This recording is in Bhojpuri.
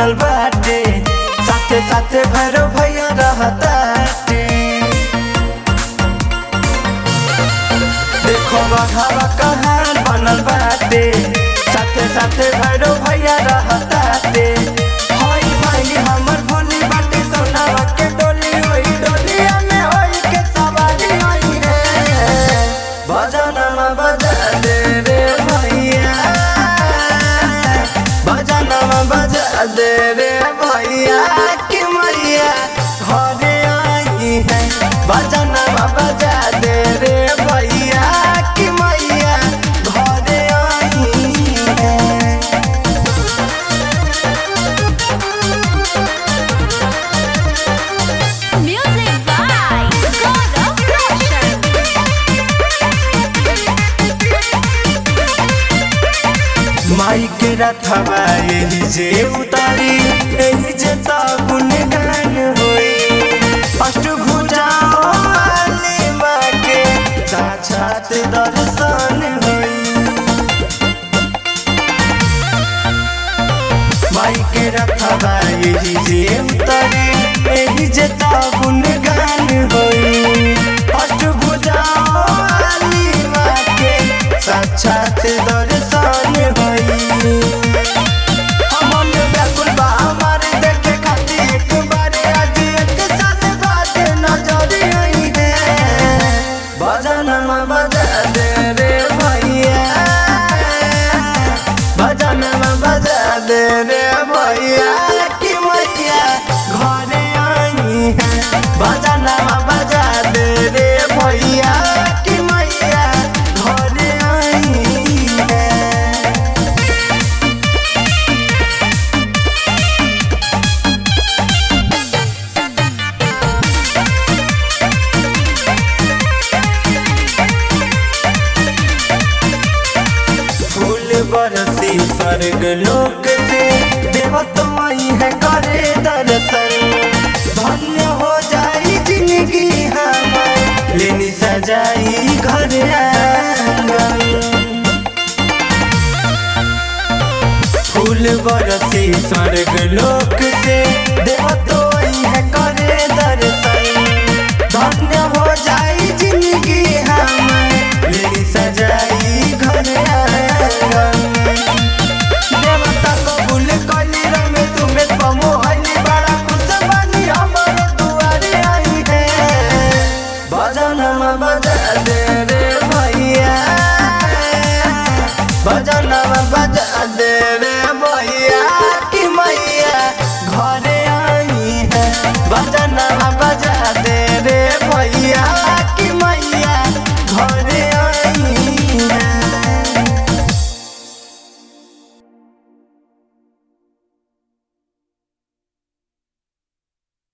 बनल बाटे, साथे साथे भैरव भैया रहताटे। देखो बघावा कहान बनल बाटे, साथे साथे भैरव भैया रहताटे। होई भाई हमर भोली बाटे सोनावा के डोली, ओई डोलिया में होई के सवारी होई रे। बजाना बजा दे रे भैया, बजाना बजा दे रे भैया कि मैया घरे आई है। बजाना बजा दे रे भैया कि मैया घरे आई है। Music by Gaurav Roshan. माई के रथवा एही जे उतारी, एही जे तागुन गान होई। अष्टभुजा वाली माँ के साक्षात दर्शन होई। माई के रथवा एही जे उतारी, एही जे तागुन गान होई। अष्टभुजा वाली माँ के साक्षात दर्शन होई। हमन व्याकुल बा हमारे देखे खातिर, एक बार आज एक साथ बात नजर आई है। बजाना बजा दे रे भैया, बजाना बजा दे रे भैया कि मैया घरे आई है। बजाना बजा दे रे भैया कि मैया घरे आई है। फूल बरसी स्वर्ग लोक से, देवत माई है करे दर्शन। धन्य हो जाई जिंदगी हमार, लेनी सजाई घर आंगन। फूल बरसी स्वर्ग लोक से, देवत माई है करे दर्शन। धन्य हो जाई जिंदगी हमार, लेनी सजाई घर आंगन। देवता कबूल कली रमेश उमेश मोहनी, बड़ा खुश बनी हमर दुआरे आई है। बजाना बजा दे रे भैया, बजाना बजा दे रे भैया कि मैया घरे आई है। बजाना